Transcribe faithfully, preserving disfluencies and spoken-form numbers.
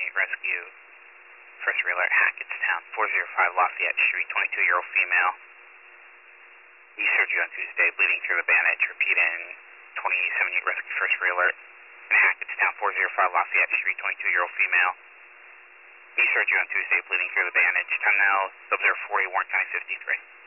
unit rescue, first relay at Hackettstown, four oh five Lafayette Street, twenty-two-year-old female. Knee surgery on Tuesday, bleeding through the bandage. Repeat in twenty-seven unit rescue, first relay in Hackettstown, four oh five Lafayette Street, twenty-two-year-old female. Knee surgery on Tuesday, bleeding through the bandage. Time now, observe forty, Warren County fifty-three.